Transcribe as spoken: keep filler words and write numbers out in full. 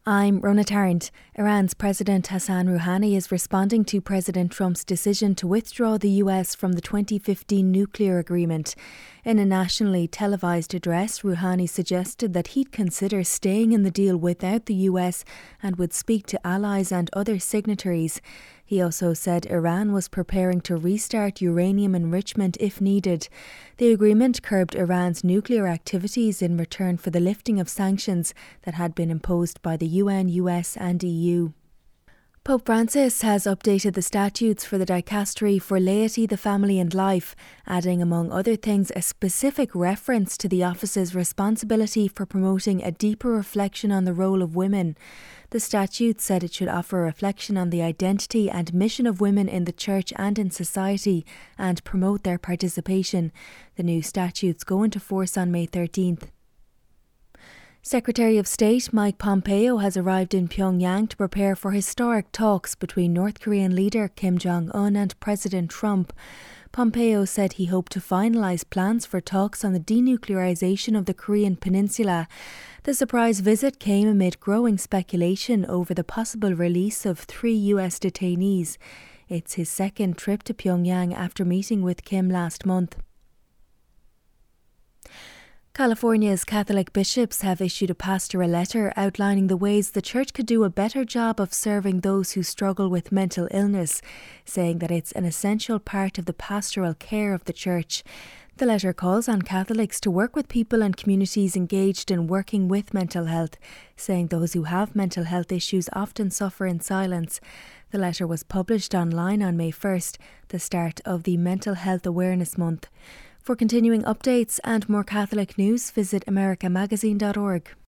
I'm Rona Tarrant. Iran's President Hassan Rouhani is responding to President Trump's decision to withdraw the U S from the twenty fifteen nuclear agreement. In a nationally televised address, Rouhani suggested that he'd consider staying in the deal without the U S and would speak to allies and other signatories. He also said Iran was preparing to restart uranium enrichment if needed. The agreement curbed Iran's nuclear activities in return for the lifting of sanctions that had been imposed by the U N, U S and E U. Pope Francis has updated the statutes for the dicastery for laity, the family and life, adding among other things a specific reference to the office's responsibility for promoting a deeper reflection on the role of women. The statute said it should offer a reflection on the identity and mission of women in the church and in society and promote their participation. The new statutes go into force on May thirteenth. Secretary of State Mike Pompeo has arrived in Pyongyang to prepare for historic talks between North Korean leader Kim Jong-un and President Trump. Pompeo said he hoped to finalise plans for talks on the denuclearisation of the Korean peninsula. The surprise visit came amid growing speculation over the possible release of three U S detainees. It's his second trip to Pyongyang after meeting with Kim last month. California's Catholic bishops have issued a pastoral letter outlining the ways the church could do a better job of serving those who struggle with mental illness, saying that it's an essential part of the pastoral care of the church. The letter calls on Catholics to work with people and communities engaged in working with mental health, saying those who have mental health issues often suffer in silence. The letter was published online on May first, the start of the Mental Health Awareness Month. For continuing updates and more Catholic news, visit america magazine dot org.